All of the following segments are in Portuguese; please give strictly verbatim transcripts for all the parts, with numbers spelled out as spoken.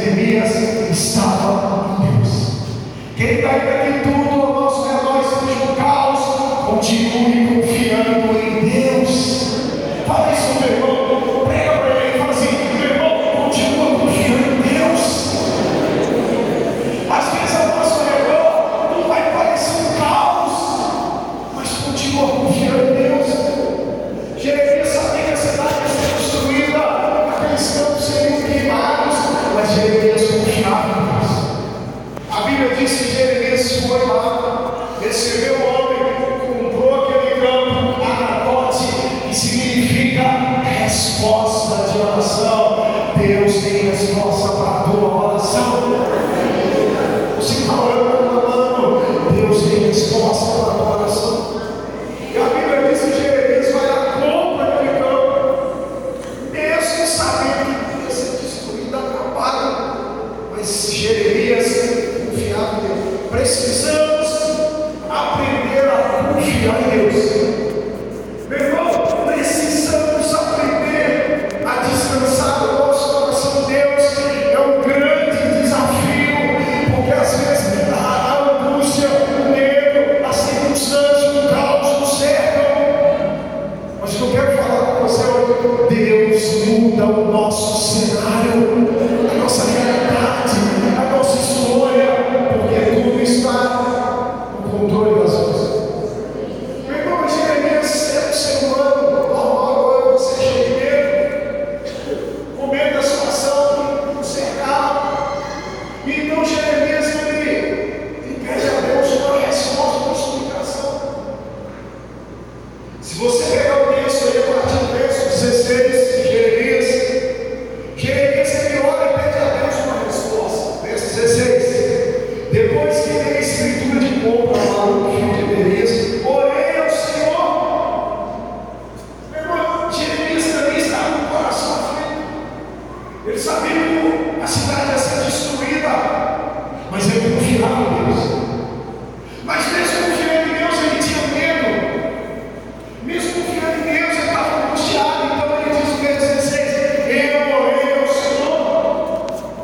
Jeremias estava em Deus. Quem está aqui tudo ao nosso redor esteja um caos, continue confiando em Deus. Fala isso, meu irmão. Prega para ele e fala assim: meu irmão, continua confiando em Deus. Às vezes ao nosso redor não vai parecer um caos, mas continua confiando em Deus. Jeremias sabia que a cidade ia ser destruída, aqueles campos seriam queimados, mas Jeremias confiava em Deus. A Bíblia diz que Jeremias foi lá, recebeu o homem, comprou aquele campo, Anatote, que significa resposta de oração. Deus tem resposta para a tua oração. Você está orando, amando, Deus tem resposta para a tua oração. E a Bíblia diz que Jeremias vai lá, compra aquele campo, mesmo sabendo que ia ser destruído, acabado. Mas Jeremias confiava em Deus. Precisamos aprender a confiar em Deus. Meu irmão, precisamos aprender a descansar no nosso coração. Deus é um grande desafio, porque às vezes a, a angústia, o medo, as circunstâncias, o caos nos cercam. Mas o que eu quero falar com você hoje: Deus muda o nosso cenário, a nossa realidade, a nossa história, porque tudo está no controle das coisas. Meu irmão, Jeremias é um ser humano normal, agora você cheio de medo, com medo da situação que nos cercava. Então Jeremias ele, ele pede a Deus uma resposta, uma explicação. Se você pegar o texto aí, a partir do verso dezesseis de Jeremias, Jeremias ele ora e pede a Deus uma resposta. Verso dezesseis: depois que tem a escritura de compra lá no filho de Jeremias, orei ao Senhor. Meu irmão, Jeremias também estava com o coração aflito. Ele sabia que a cidade ia ser destruída, mas ele confiava em Deus. Mas mesmo confiando em Deus, ele tinha medo. Mesmo confiando em Deus, ele estava angustiado. Então ele diz no verso dezesseis: eu orei ao Senhor.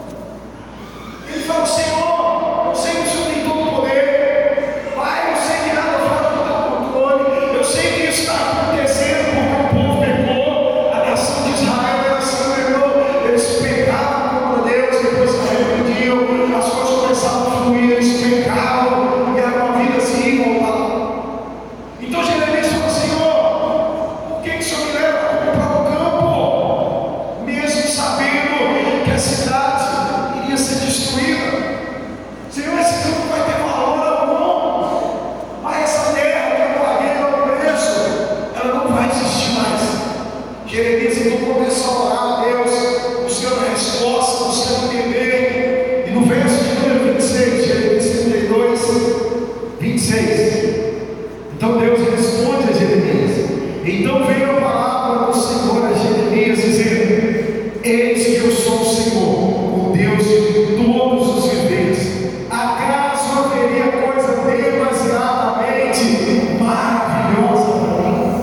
Ele fala: Senhor, eu sei que o Senhor tem todo o poder. Pai, eu sei que nada fora do teu controle. Eu sei que isso está acontecendo porque o povo pecou. A nação de Israel era assim, meu irmão. Eles pecavam contra Deus, depois se arrependiam, as coisas começavam a fluir, eles pecavam, e era uma vida assim, voltada. Então Jeremias falou: Senhor, por que que o Senhor me leva a comprar o campo, mesmo sabendo que a cidade iria ser destruída? Senhor, esse campo vai ter valor algum, mas essa terra que eu paguei no preço, ela não vai existir mais. Jeremias então começa a orar a Deus, buscando a resposta, buscando entender. E no verso de número vinte e seis, Jeremias trinta e dois, vinte e seis, então Deus responde a Jeremias: então veio a palavra do Senhor a Jeremias, dizendo: eis que eu sou o Senhor, o Deus de todos os viventes. Acaso haveria coisa demasiadamente maravilhosa para mim?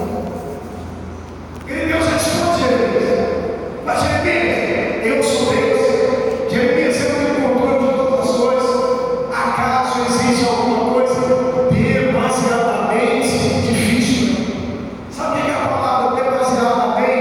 E Deus responde a Jeremias: mas Jeremias, eu sou Deus. Jeremias, eu tenho controle de todas as coisas. Acaso existe alguma coisa demasiadamente difícil? Sabe o que é a palavra demasiadamente?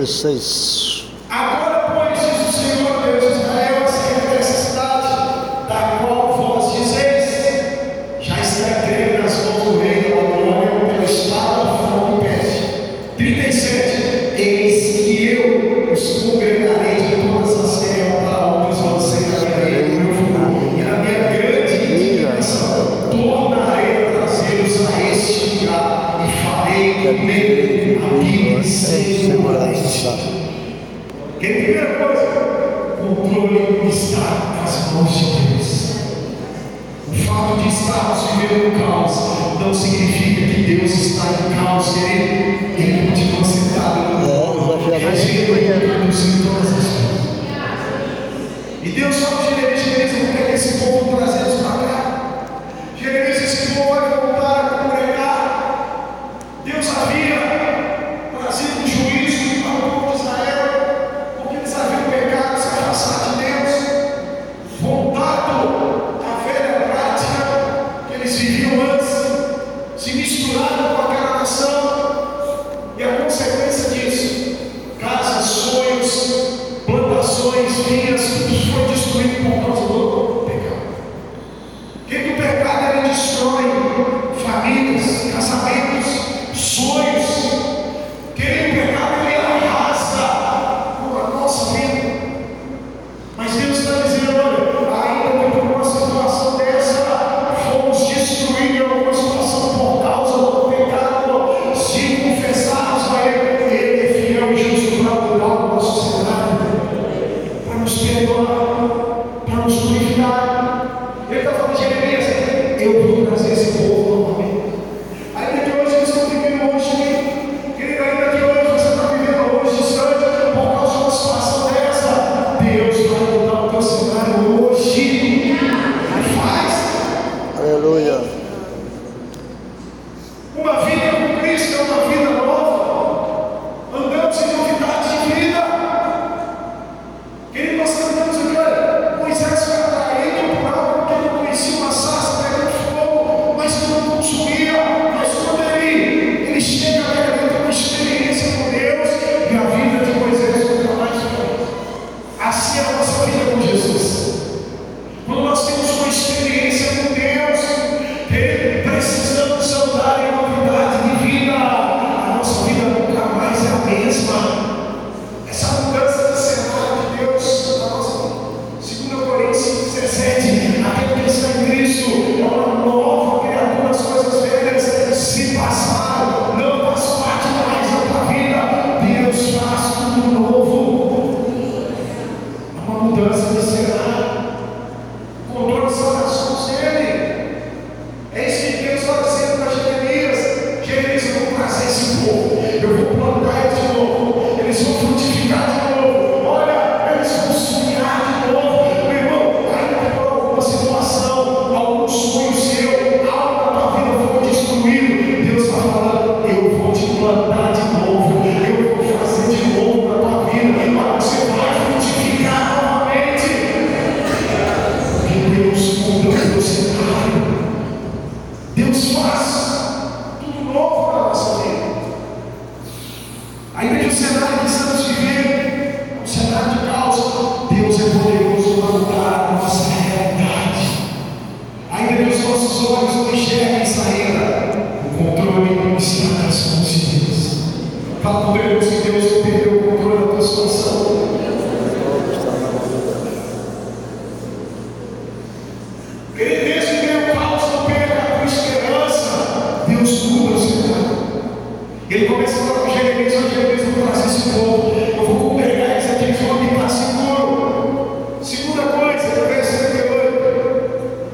dezesseis. Agora, pois, diz o Senhor Deus de Israel, acerca dessa cidade, da qual vós dizeis, já está entregue nas mãos do rei da Babilônia, pela espada, fome e peste. trinta e sete. Eis que eu os congregarei de todas as terras para onde os lancei na minha lei, no meu fogo, e na minha grande indignação, tornarei a trazê-los a este lugar, e farei comer a vida sem morte. Que primeira coisa, o controle está nas mãos de Deus. O fato de estarmos vivendo no caos não significa que Deus está em caos, querido. Ele continua sentado no trono, regindo e conduzindo todas as coisas. E Deus fala de Jeremias: Jeremias, eu vou pegar esse povo, trazê-los para cá. Jeremias, esse povo vai voltar a congregar. Deus havia trazido um juízo para o povo de Israel, porque eles haviam pecado, se afastado de Deus, voltado à velha prática que eles viviam antes, se misturaram com aquela nação, e a consequência disso, casas, sonhos, plantações, vinhas, tudo foi destruído por causa do pecado. Que o pecado ele destrói famílias, casamentos, sonhos. Que o pecado ele arrasta a nossa vida. Mas Deus está dizendo: olha, ainda que por uma situação dessa fomos destruídos em alguma situação por causa do pecado, se confessarmos a Ele, Ele é fiel e justo para mudar a nossa sociedade, para nos perdoar, para nos purificar. Ele está falando de Jeremias: eu vou trazer esse povo novamente. Ainda que hoje eles estão vivendo hoje, querido, ainda que hoje você está vivendo hoje distante por causa de uma situação dessa, Deus vai mudar o teu cenário hoje. Faz. Aleluia. Uma vida com Cristo é uma vida nova. Andamos em novidades de vida. Querido, nós cantamos aqui: olha, Moisés foi atraído por algo que ele não conhecia, uma sarça pegando fogo, mas que não consumia. Mas quando ele, ele chega a ter uma experiência com Deus, e a vida de Moisés nunca mais foi. Assim é a nossa vida com Jesus. Quando nós temos uma experiência com Deus, Ele precisamos andar em novidade de vida. A nossa vida nunca mais é a mesma. Essa mudança de cenário de Deus na nossa vida. Segunda Coríntios dezessete, aquele que está em Cristo é uma nova criatura, as coisas velhas se passaram, não faz parte mais da tua vida. Deus faz tudo novo. É uma mudança de cenário. O controle está nas mãos dele. É isso que Deus está dizendo para Jeremias: Jeremias, eu vou trazer esse povo, eu vou plantar eles de novo, eles vão frutificar de novo, olha, eles vão sonhar de novo. Meu irmão, ainda por alguma situação, algum sonho seu, algo da tua vida foi destruído, Deus está falando: eu vou te plantar de novo, eu vou fazer de novo na tua vida, mas você vai frutificar novamente. Porque Deus muda o teu cenário. Deus faz tudo novo para a nossa vida. Ainda que o cenário que estamos vivendo é um cenário de caos, Deus é poderoso para mudar a nossa realidade. Ainda que os nossos olhos não enxerguem saída, o controle está nas mãos de Deus. Fala com Deus que Deus não perdeu o controle da tua situação. Querido, mesmo que o caos não perca a tua esperança, Deus muda o cenário. Ele começa a falar com Jeremias: olha, Jeremias, eu vou trazer esse povo, eu vou congregar eles aqui, eles vão habitar seguro. Segunda coisa, verso trinta e oito.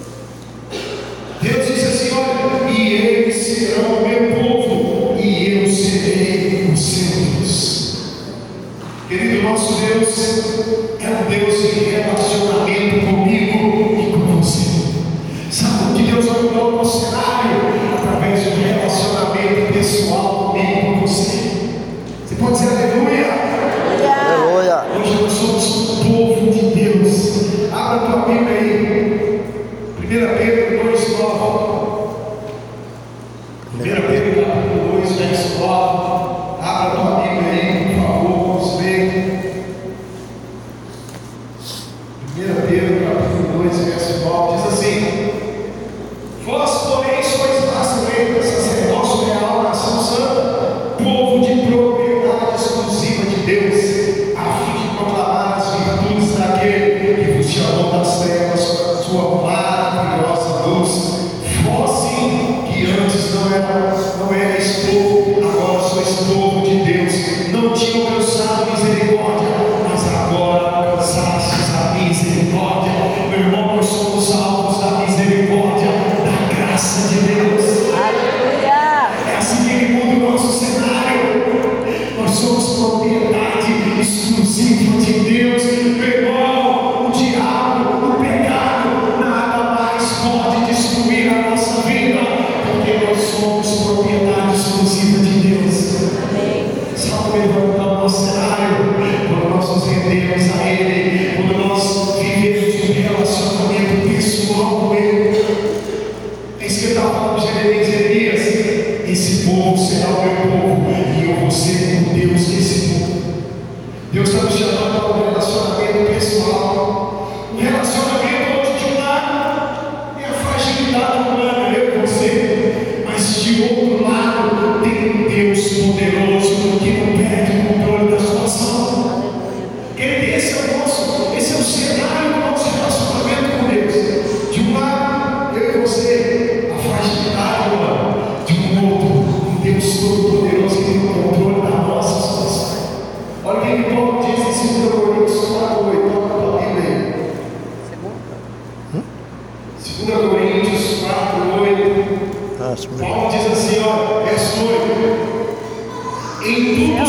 Deus diz assim: olha, e eles serão o meu povo, e eu serei o seu Deus. Querido, nosso Deus é um Deus de relacionamento comigo e com você. Sabe que Deus vai mudar o nosso cenário através de um relacionamento pessoal comigo e com você. Você pode dizer aleluia? Aleluia. Hoje nós somos o povo de Deus. Abra a tua Bíblia aí. primeira Pedro dois, nove. primeira Pedro dois, verso nove. Abra a tua Bíblia aí, por favor.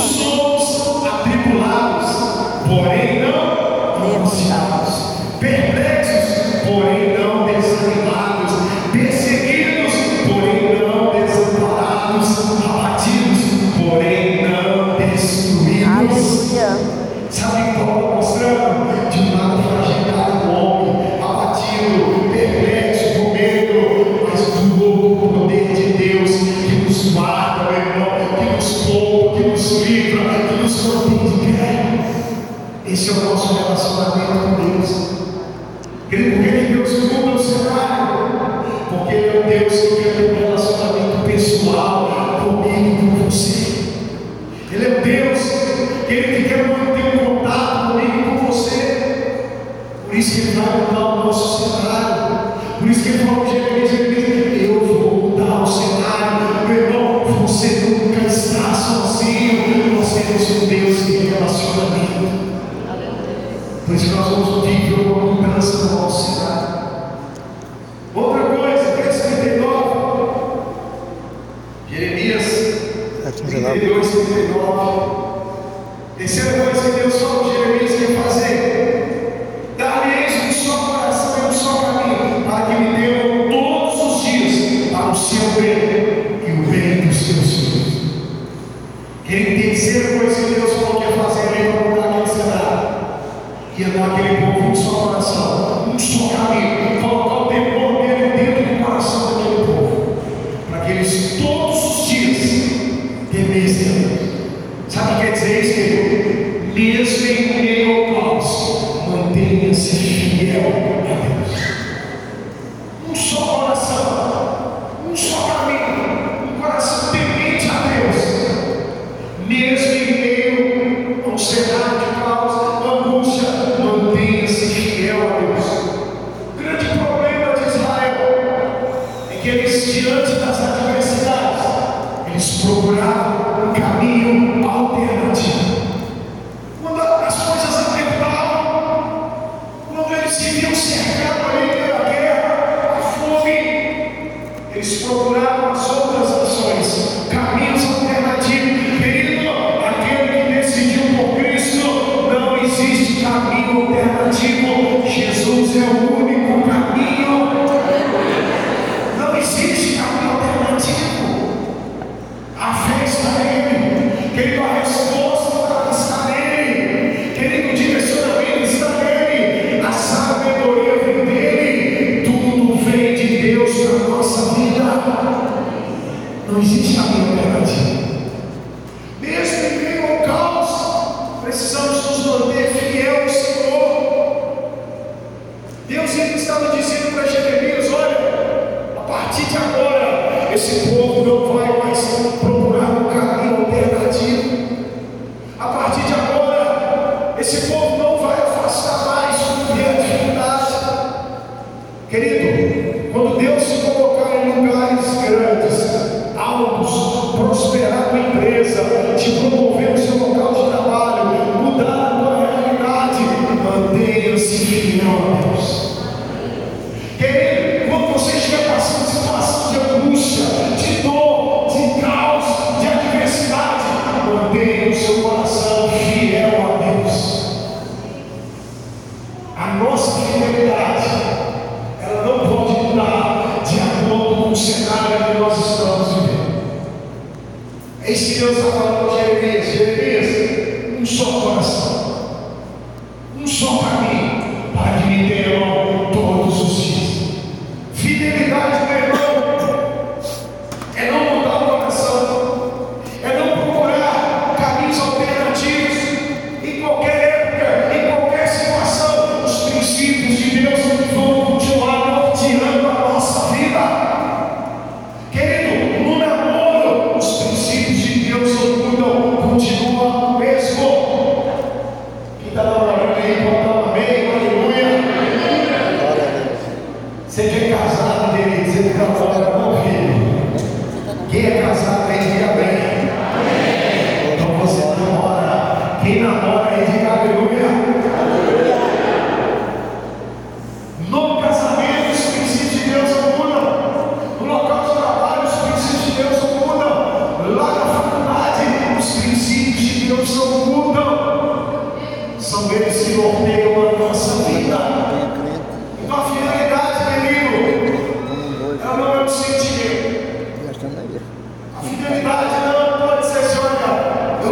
somos atribulados, porém não angustiados, perplexos, porém não desanimados, perseguidos, porém não desamparados, abatidos, porém não destruídos. Aleluia. Sabe o Paulo mostrando? De nada fragilidade do homem, abatido, perplexo, com medo, mas do louco poder de Deus que nos guarda, meu irmão, que nos poupa, que nos livra, que nos mantém de pé. Esse é o nosso relacionamento com Deus. Querido, por que Deus muda o cenário? Porque Ele é um Deus que quer ter um relacionamento pessoal comigo e com você. Ele é um Deus que Ele quer manter um contato comigo e com você. Por isso que Ele vai mudar o nosso cenário. Por isso que Ele falou para Jeremias, Jeremias, eu vou mudar o cenário. Meu irmão, você nunca está sozinho. Nós temos um Deus de relacionamento. Por isso que nós vamos viver uma mudança no nosso cenário. Outra coisa, verso trinta e nove. Jeremias trinta e dois, trinta e nove. Terceira coisa que Deus falou para Jeremias que ia fazer: dar-lhes um só coração e um só caminho, para que me temam todos os dias para o seu bem e o bem dos seus filhos. Querido, terceira coisa que Deus falou que ia fazer, Ele ia mudar aquele cenário. Ia dar aquele povo um só coração, um só caminho, colocar o temor dele dentro do coração daquele povo, para que eles todos os dias temessem a Deus. Sabe o que quer dizer isso, querido? Mesmo em meio ao caos, mantenha-se fiel a Deus. Um só coração, um só caminho, um coração temente a Deus. Mesmo em meio a um cenário de caos, angústia, mantenha-se fiel a Deus. O grande problema de Israel é que eles, diante das adversidades, eles procuravam um caminho alternativo. Quando as coisas apertavam, quando eles se viam cercados ali pela guerra, a fome, eles procuravam as outras ações, caminhos alternativos. Querido, aquele que decidiu por Cristo, não existe caminho alternativo. Jesus é o único caminho. Não existe caminho alternativo. A fé está nele. Querido, a resposta está nele. Querido, o direcionamento está nele. A sabedoria vem dele. Tudo vem de Deus para a nossa vida. Não existe caminho alternativo. Mesmo em meio ao caos, precisamos nos manter fiel ao Senhor. Deus estava dizendo para Jeremias: olha, a partir de agora, esse povo não vai mais procurar um caminho alternativo. A partir de agora, esse povo não vai afastar mais quando vier a dificuldade. Querido, quando Deus se colocar em lugares grandes, altos, prosperar a tua empresa, te promover no seu local de trabalho, mudar a tua realidade, mantenha-se fiel a Deus. Querido, quando você estiver passando situação de angústia, de dor, de caos, de adversidade, mantenha o seu coração fiel a Deus. A nossa fidelidade, ela não pode mudar de acordo com o cenário que nós estamos vivendo. É isso que Deus está falando para Jeremias: Jeremias, um só coração, um só caminho, para que me tenham todos os dias. Fidelidade, meu irmão, é não mudar o coração, é não procurar caminhos alternativos em qualquer época, em qualquer situação. Os princípios de Deus vão continuar norteando a nossa vida. Querido, no namoro, os princípios de Deus não mudam, continuam o mesmo. Quem está namorando aí, pode dar um amém, aleluia. Você que é casado, querido, você que namora, não, filho. Quem é casado aí, diga bem. Então você namora. Quem namora aí, diga aleluia. No casamento, os princípios de Deus não mudam. No local de trabalho, os princípios de Deus não mudam. Lá na faculdade, os princípios de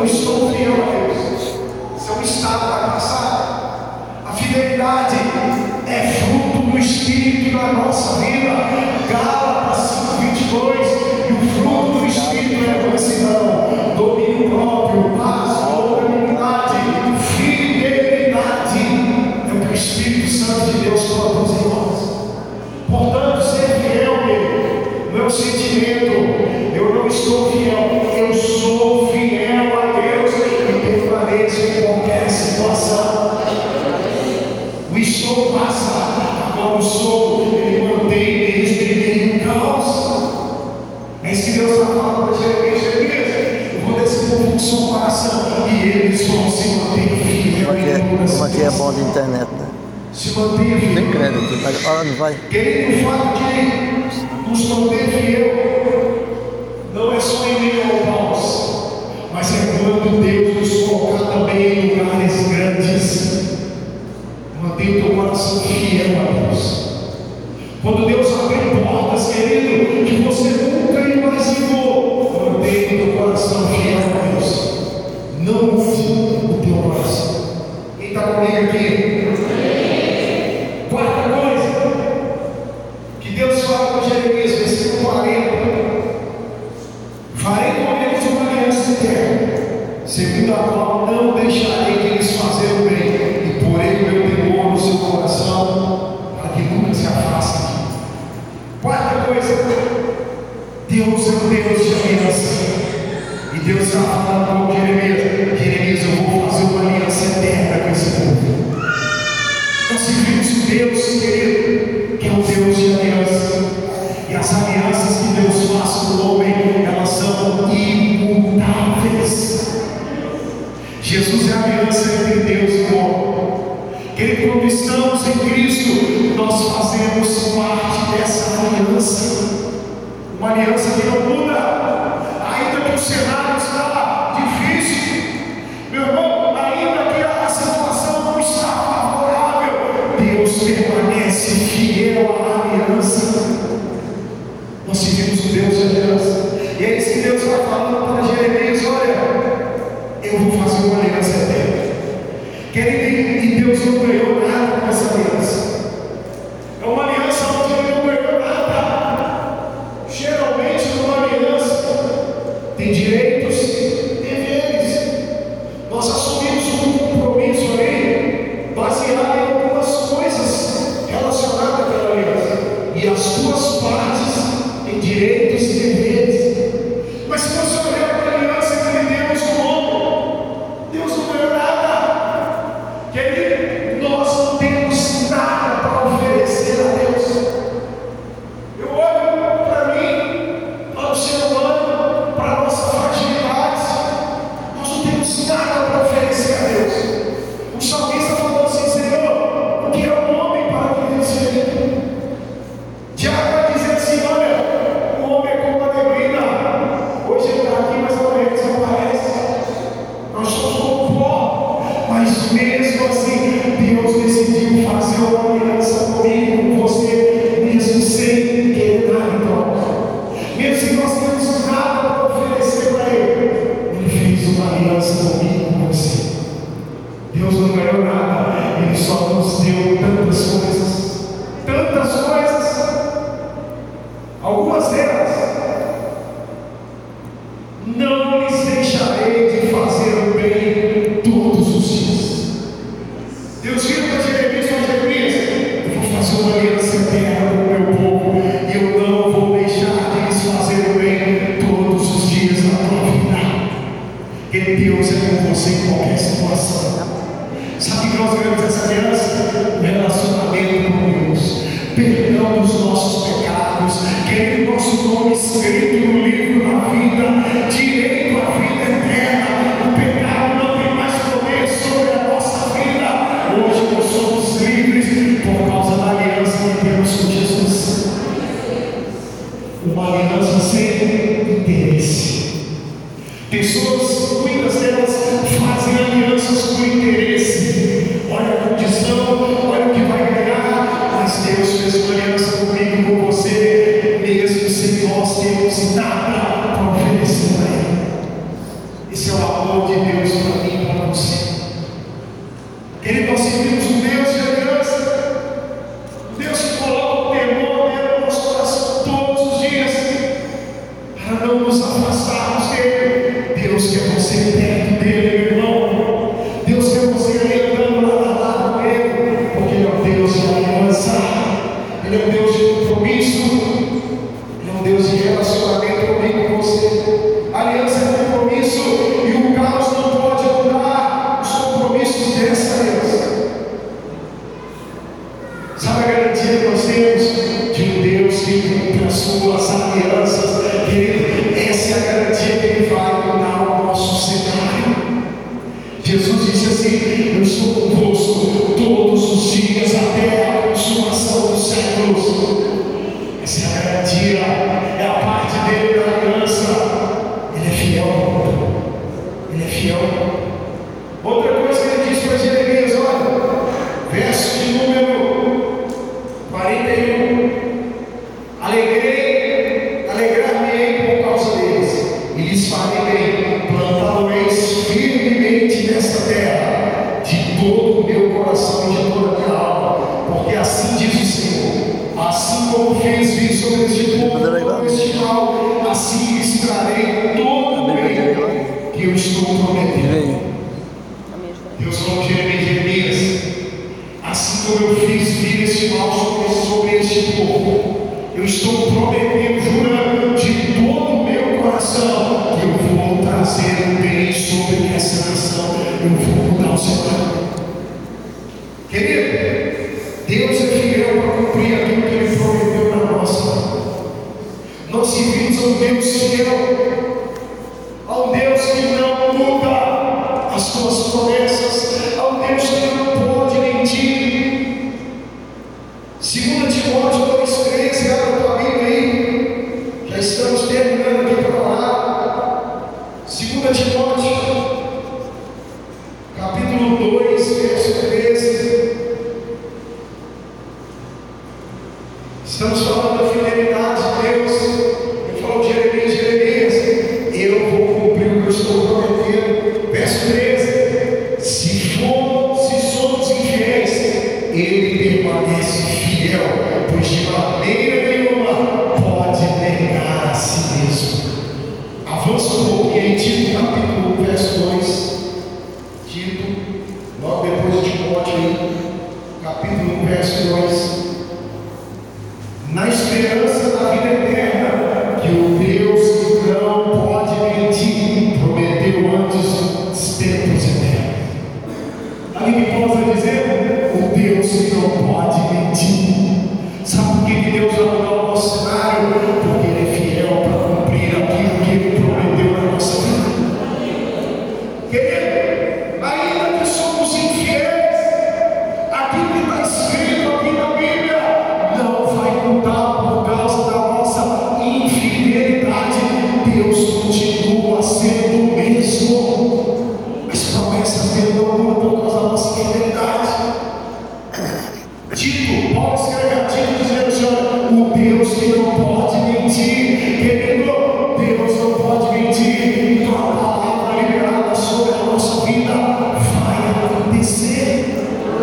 não estou fiel a Deus. Isso é um estado vai passar. A fidelidade é fruto do Espírito na nossa vida. Gálatas cinco, vinte e dois. E o fruto do Espírito é mansidão, domínio próprio, paz, longanimidade, fidelidade. É o que o Espírito Santo de Deus produz em nós. Portanto, ser fiel nele não é um sentimento. Eu não estou fiel, eu sou fiel a Deus e permaneço em qualquer situação. O estou passa, agora o sou, ele mantém mesmo em meio ao caos. É isso que Deus está falando para Jeremias. Jeremias, eu vou desse povo com seu coração e eles vão se manter fiel. Como aqui é bom de internet, né? Se manter fiel. Tem crédito, mas olha, não vai. Querido, o fato de nos manter fiel não é só em meio ao caos, mas é quando Deus nos colocar também em lugares grandes. Mantenha o teu coração fiel a Deus. Quando Deus abre portas, querido, que você nunca imaginou, mantenha o teu coração fiel a Deus. Não mude o teu coração. Quem está comigo aqui? Quarta coisa que Deus fala com Jeremias, versículo quarenta. Farei com eles uma aliança eterna, segundo a qual não deixarei que eles façam o bem, e porei o meu temor no seu coração, para que nunca se afastem. Quarta coisa, Deus é um Deus de aliança. E Deus está falando com Jeremias: Jeremias, eu vou fazer uma aliança eterna com esse povo. Nós servimos um Deus, querido, que é um Deus de aliança. E as alianças que Deus faz com o homem, elas são imutáveis. Jesus é a aliança entre Deus e o homem. Querido, quando estamos em Cristo, nós fazemos parte dessa aliança. Uma aliança que não muda, ainda que o cenário está difícil. Meu irmão, ainda que a situação não está favorável, Deus permanece fiel à aliança. Nós seguimos o Deus de aliança. E é isso que Deus está falando para Jeremias: olha, eu vou fazer uma aliança eterna. Querido, e Deus não ganhou nada com essa aliança. É uma aliança onde Ele não ganhou nada. Geralmente, numa aliança, tem direitos, deveres. Nós assumimos um compromisso aí, baseado em algumas coisas relacionadas àquela aliança. E as suas partes têm direitos e deveres. Mas se você olhar para a aliança entre Deus e o homem, Deus não ganhou nada. Querido, nós não temos nada para oferecer a Deus. Eu olho para mim, para o ser humano, para a nossa fragilidade. Nós não temos nada para oferecer a Deus. O salmista falou assim: Senhor, o que é o homem para que Deus seja? Tiago vai dizer assim: olha, o homem é como a neblina. Hoje ele está aqui, mas amanhã ele desaparece. Nós somos como pó. Mas mesmo assim, Deus decidiu fazer uma aliança comigo, com você, mesmo sem querer nada em troca. Mesmo que nós temos nada para oferecer para Ele, Ele fez uma aliança comigo, com você. Deus não ganhou nada, Ele só nos deu tantas coisas. Tantas coisas. Algumas delas: não lhes deixarei de fazer o bem todos os dias. Deus vira para Jeremias: Jeremias, eu vou fazer uma aliança eterna com o meu povo, e eu não vou deixar de lhes fazer o bem todos os dias da tua vida. Porque Deus é com você em qualquer situação. Sabe que nós ganhamos essa aliança? Relacionamento com Deus, perdão dos nossos pecados, querido, nosso nome escrito no livro da vida, direito à vida eterna. O pecado não tem mais poder sobre a nossa vida. Hoje nós somos livres por causa da aliança que temos com Jesus. Uma aliança sem interesse. Pessoas, muitas delas, fazem alianças por interesse. Olha a condição, olha o que vai ganhar. Mas Deus fez uma aliança comigo e com você, mesmo sem nós termos nada para oferecer para Ele. amor de Deus para mim e para você. Querido, nós servimos um Deus de aliança, um Deus que coloca o temor dentro do nosso coração todos os dias, para não nos afastarmos dele. Deus quer você perto dele, meu irmão. Deus quer você ali andando lado a lado com ele, porque ele é um Deus de aliança, ele é um Deus de compromisso, ele é um Deus de relacionamento comigo e com você. Aliança é compromisso, e o caos não pode mudar os compromissos dessa aliança. Sabe a garantia que nós temos de um Deus que cumpre as suas alianças? Querido, essa é a garantia que ele vai mudar o nosso cenário. Jesus disse assim: eu estou convosco todos os dias até a consumação dos séculos. Essa é a garantia, é a parte dele da aliança. Ele é fiel, ele é fiel. Outra coisa que ele disse para Jeremias, olha, verso de número quarenta e um: alegrei, alegrar-me-ei por causa deles, e lhes farei bem, plantá-los firmemente nesta terra, de todo o meu coração e de toda a minha alma, porque assim diz o Senhor: assim como fiz vir sobre este povo todo este mal, assim extrarei todo o bem que eu estou prometendo. Deus falou de Jeremias: assim como eu fiz vir este mal sobre, sobre este povo, eu estou prometendo, jurando de todo o meu coração, que eu vou trazer um bem sobre essa nação. Eu vou mudar o cenário. Querido, Deus é fiel para cumprir aquilo que Ele prometeu na nossa vida. Nós servimos a um Deus fiel, a um Deus que não muda as suas promessas, a um Deus que não pode mentir. Segunda Timóteo dois, treze, abre a tua Bíblia aí, já estamos terminando aqui para orar. Segunda Timóteo, capítulo dois, verso treze. Estamos falando da fidelidade de Deus. Ele falou de Jeremias, Jeremias, eu vou cumprir o que eu estou prometendo. Verso treze: se for, se somos infiéis, Ele permanece fiel, pois de maneira nenhuma pode negar a si mesmo. Avança um pouquinho em Tito, capítulo um, verso dois. Tito, logo depois de Timóteo aí, capítulo um, verso dois. Na esperança da vida eterna, que o Deus que não pode mentir prometeu antes dos tempos eternos. Ali que Paulo está dizendo: o Deus que não pode mentir. Sabe por que Deus vai mudar o nosso cenário? Porque Ele é fiel para cumprir aquilo que Ele prometeu na nossa vida. Querido, ainda que somos infiéis, aquilo que está escrito aqui na Bíblia não vai mudar por causa da nossa infidelidade. Deus continua sendo o mesmo. As promessas dele não mudam por causa da nossa infidelidade. Tito, Paulo escreve a Tito dizendo assim: o Deus que não pode mentir. Querido, Deus não pode mentir. Então a palavra liberada sobre a nossa vida vai acontecer.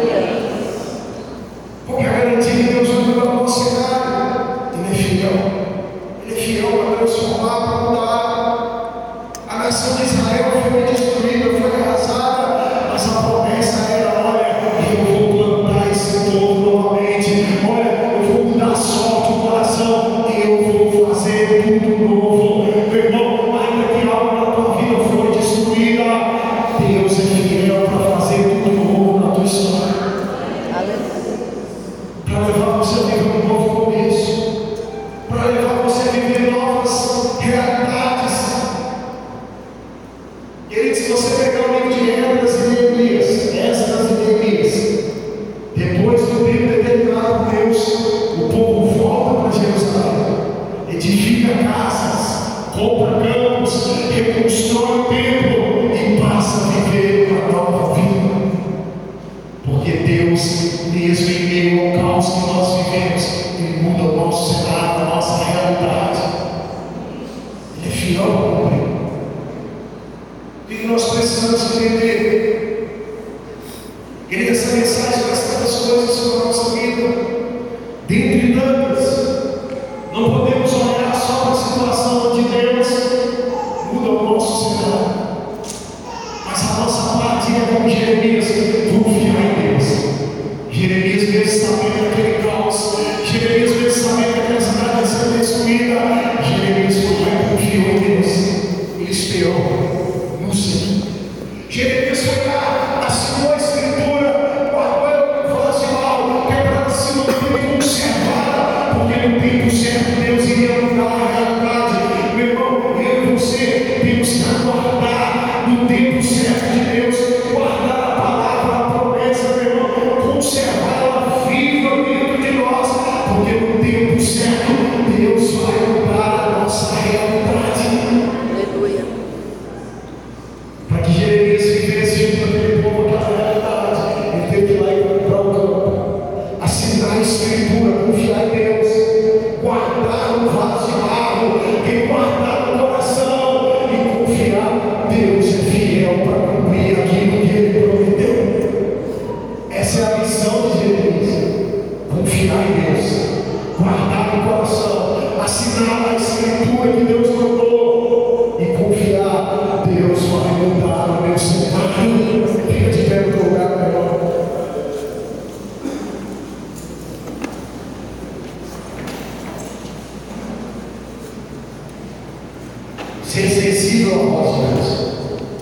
Porque a garantia de Deus vai mudar o nosso cenário. Ele é fiel. Ele é fiel para transformar, para mudar. A nação de Israel foi destruída, foi arrasada, mas a promessa era: olha, eu vou plantar esse povo novamente. Olha, eu vou mudar sorte o coração. Eu vou fazer tudo novo. Meu irmão, ainda que algo na tua vida foi destruída, Deus é fiel para fazer tudo novo na tua história. Para levar você a viver um novo começo, para levar você a viver novas realidades. Querido, se você pegar o livro de Esdras e Neemias, Esdras e Neemias, depois do tempo determinado por Deus, o povo volta para Jerusalém, edifica casas, compra campos, reconstrói o templo e passa a viver uma nova vida. Porque Deus, mesmo em meio ao caos que nós vivemos, Ele muda o nosso cenário, a nossa realidade. Ele é fiel a cumprir. E nós precisamos entender. Querido, essa mensagem traz tantas coisas sobre a nossa vida. Dentre tantas, não podemos olhar só para a situação de Deus muda o nosso cenário. Mas a nossa parte é como Jeremias, confiar em Deus. Jeremias mesmo sabendo daquele caos, Jeremias mesmo sabendo que aquela cidade ia ser destruída, Jeremias foi lá e confiou em Deus. Ele esperou no Senhor. Jeremias foi lá, assinou a escritura, guardou, falou assim: mal, quebrada assim no tempo conservada, porque no tempo certo Deus iria mudar a realidade. Meu irmão, eu e você temos que aguardar no tempo certo de Deus, guardar a palavra, a promessa, meu irmão, conservá-la viva dentro de nós, porque no tempo certo Deus vai mudar a nossa realidade. Aleluia. Para que Jeremias vivesse junto aquele povo, aquela realidade, ele teve que ir lá e comprar o campo, assinar a escritura, confiar em Deus, guardar o vaso de barro, e guardar o coração e confiar. Deus é fiel para cumprir aquilo que ele prometeu. Essa é a missão de Jeremias: confiar em Deus, guardar o coração, assinar a escritura que Deus mandou e confiar. Deus vai mudar o meu cenário. Fica de pé no teu lugar, meu irmão. Ser sensível à voz de Deus.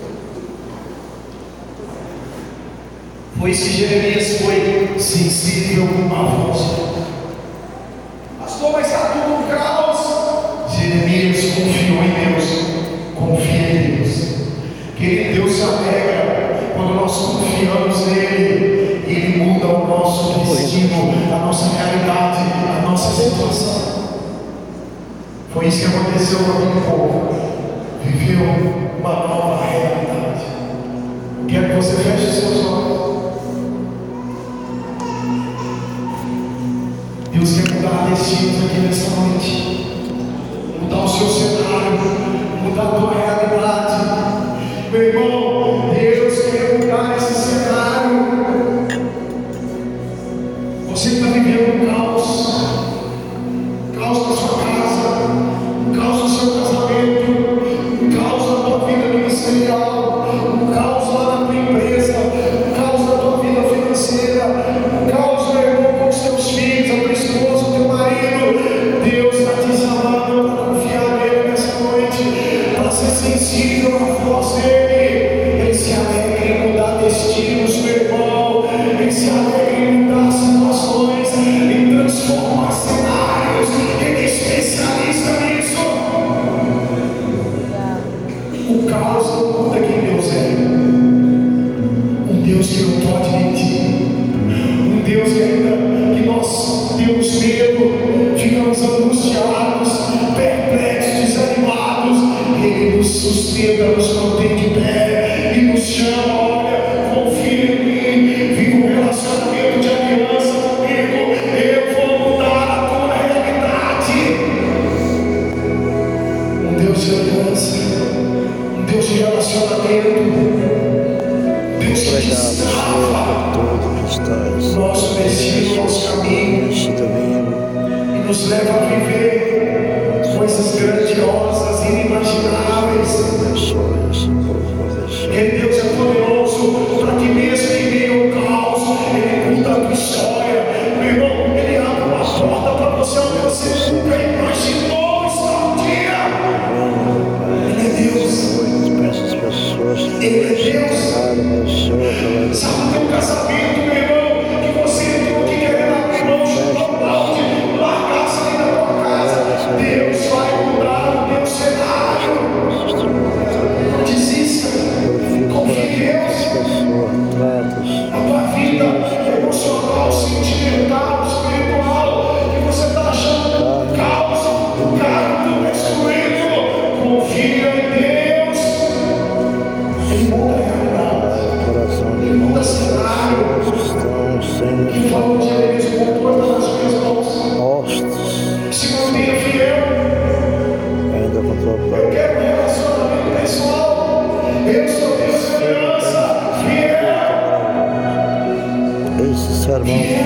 Foi isso que Jeremias foi sensível à voz de Deus. Pastor, mas está tudo um caos. Jeremias confiou em Deus. Confia em Deus. Querido, Deus se alegra quando nós confiamos nele. Ele muda o nosso destino, a nossa realidade, a nossa situação. Foi isso que aconteceu com aquele povo. Viveu uma nova realidade. Quero que você feche seus olhos. Deus quer mudar destinos aqui nessa noite, mudar o seu cenário, mudar a tua realidade. Meu irmão, Deus quer mudar esse cenário. Você está vivendo um caos, caos na sua casa, um caos no seu casamento, um caos na tua vida ministerial, um caos lá na tua empresa, um caos na tua vida financeira, um caos, meu irmão, com os teus filhos, a tua esposa, o teu marido. Deus está te chamando para confiar nele nessa noite, para ser sensível à voz dele. Ele se alegra em mudar destinos, meu irmão. Ele se alegra em mudar situações, em transformar cenários. Ele é especialista nisso. O caos não muda quem Deus é. Um Deus que não pode mentir. Um Deus que ainda que nós temos medo, ficamos angustiados, perplexos, desanimados. Ele nos sustenta, nos mantém de pé e nos chama: olha, confia em mim, viva um relacionamento de aliança comigo, eu vou mudar a tua realidade. Um Deus de aliança, um Deus de relacionamento, um Deus que destrava o nosso destino, o nosso caminho, e nos leva a viver coisas grandiosas, inimagináveis. Ele, Deus, é poderoso para que mesmo em meio ao caos, Ele muda a tua história. Meu irmão, Ele abre uma porta para você onde você nunca imaginou estar um dia. Ele é Deus. Ele é Deus. Sabe o teu casamento, meu irmão, que você entrou aqui querendo abrir mão, chutar o balde, largar a sair da tua casa. Deus vai mudar o teu cenário. Não desista. Confie em Deus. A tua vida emocional, sentimental, espiritual, que você está achando caos, cargo, destruído, confia em Deus. Ele muda a realidade. Ele muda cenário. Que falou de Jeremias, com todas as minhas mãos. Se mantenha fiel. Eu quero um relacionamento pessoal. Eu sou Deus. internet.